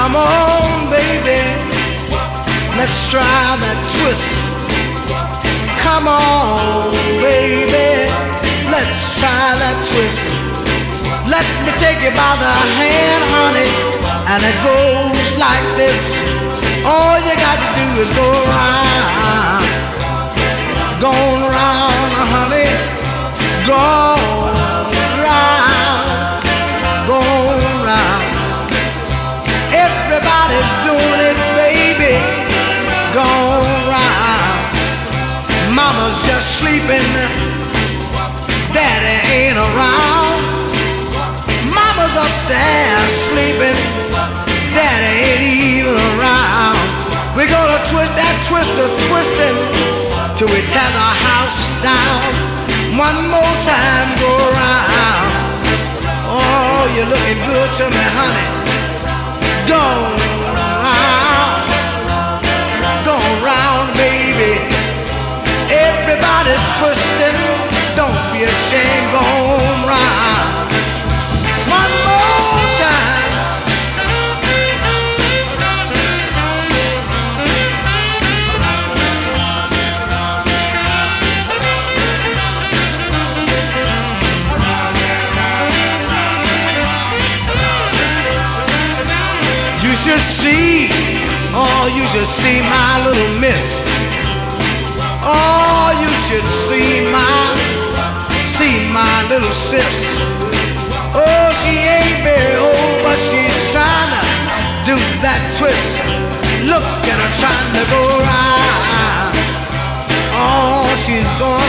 Come on, baby, let's try that twist. Come on, baby, let's try that twist. Let me take you by the hand, honey, and it goes like this. All you got to do is go round, go round, honey, go round, go round. Everybody's doing it, baby, go round. Mama's just sleeping, daddy ain't around. Mama's upstairs sleeping, daddy ain't even around. We're gonna twist that twister, twisting till we tear the house down. One more time, go round. Oh, you're looking good to me, honey. Go round, baby. Everybody's twisting, don't be ashamed, go round. One more time. You should see, oh, you should see my little miss. Oh, you should see my little sis. Oh, she ain't very old, but she's trying to do that twist. Look at her trying to go round. Oh, she's going